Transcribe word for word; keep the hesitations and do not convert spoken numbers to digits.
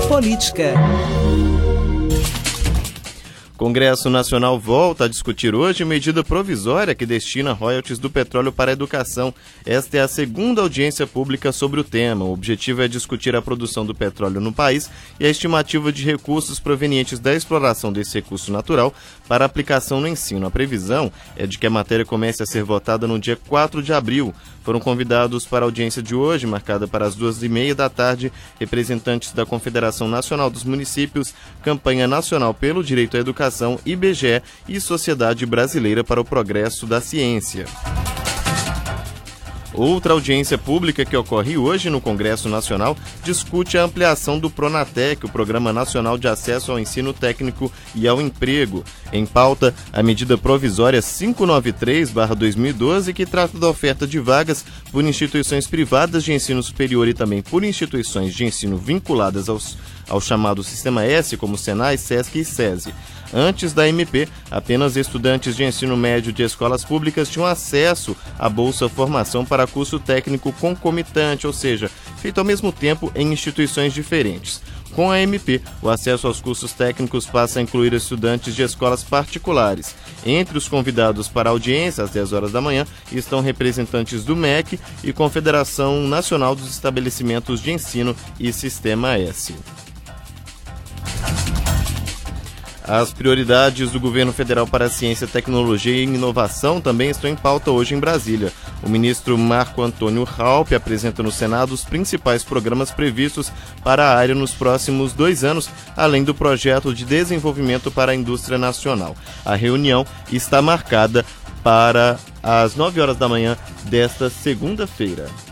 Política. Congresso Nacional volta a discutir hoje medida provisória que destina royalties do petróleo para a educação. Esta é a segunda audiência pública sobre o tema. O objetivo é discutir a produção do petróleo no país e a estimativa de recursos provenientes da exploração desse recurso natural para aplicação no ensino. A previsão é de que a matéria comece a ser votada no dia quatro de abril. Foram convidados para a audiência de hoje, marcada para as duas e meia da tarde, representantes da Confederação Nacional dos Municípios, Campanha Nacional pelo Direito à Educação, I B G E e Sociedade Brasileira para o Progresso da Ciência. Outra audiência pública que ocorre hoje no Congresso Nacional discute a ampliação do Pronatec, o Programa Nacional de Acesso ao Ensino Técnico e ao Emprego. Em pauta, a medida provisória quinhentos e noventa e três barra dois mil e doze, que trata da oferta de vagas por instituições privadas de ensino superior e também por instituições de ensino vinculadas aos, ao chamado Sistema S, como Senai, Sesc e SESI. Antes da M P, apenas estudantes de ensino médio de escolas públicas tinham acesso à Bolsa Formação para curso técnico concomitante, ou seja, feito ao mesmo tempo em instituições diferentes. Com a M P, o acesso aos cursos técnicos passa a incluir estudantes de escolas particulares. Entre os convidados para a audiência, às dez horas da manhã, estão representantes do M E C e Confederação Nacional dos Estabelecimentos de Ensino e Sistema S. As prioridades do governo federal para a ciência, tecnologia e inovação também estão em pauta hoje em Brasília. O ministro Marco Antônio Raupp apresenta no Senado os principais programas previstos para a área nos próximos dois anos, além do projeto de desenvolvimento para a indústria nacional. A reunião está marcada para as nove horas da manhã desta segunda-feira.